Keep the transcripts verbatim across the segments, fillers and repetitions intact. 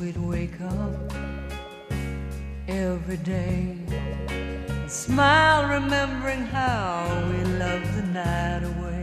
we'd wake up every day and smile, remembering how we loved the night away.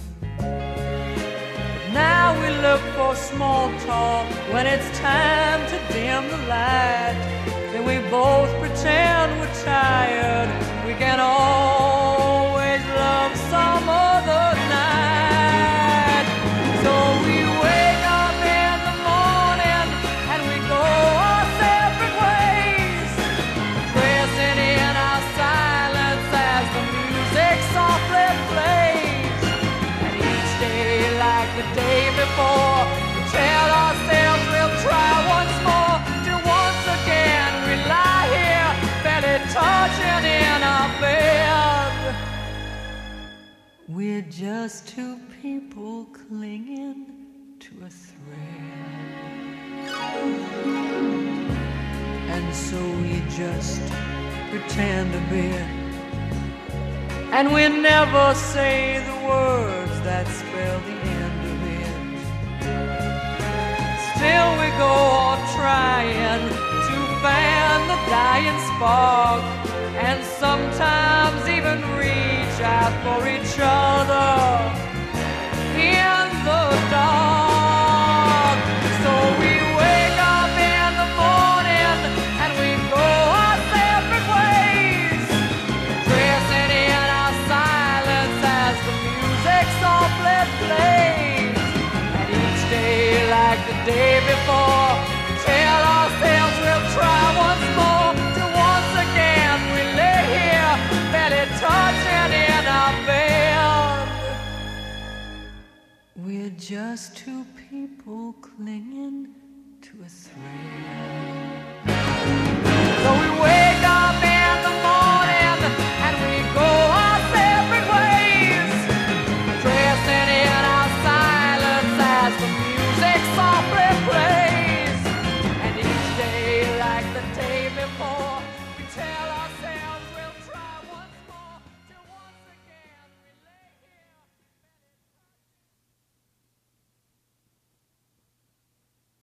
But now we look for small talk when it's time to dim the light. Then we both pretend we're tired. We can always love some other night. So we wake up in the morning and we go our separate ways, dressing in our silence as the music softly plays. And each day, like the day before, we tell ourselves we'll try once more, till once again we lie here, barely touching in our bed. We're just two people clinging to a thread, and so we just pretend a bit, and we never say the words that spell the end of it. Still we go on trying to fan the dying spark, and sometimes even reach out for each other in the dark. So we wake up in the morning and we go our separate ways, dressing in our silence as the music softly plays. And each day, like the day before, we tell ourselves we'll try once more, till once again we lay here, barely touching in our bed. We're just two people clinging to a thread. So we wait.